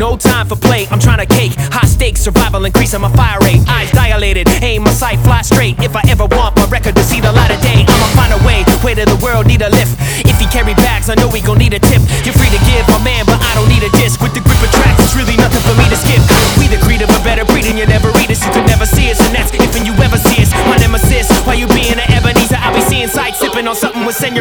no time for play. I'm trying to cake, high stakes, survival, increasing my fire rate. Eyes dilated, aim my sight, fly straight. If I ever want my record to see the light of day, I'ma find a way. Weight of the world need a lift. If he carry bags, I know he gon' need a tip. You're free to give, my man, but I don't need a disc. With the grip of tracks, it's really nothing for me to skip. We the creed of a better breed, and you never read us. You could never see us, and that's if and you ever see us. My nemesis, why you being an Ebenezer? I be seeing sights, sipping on something with Senor.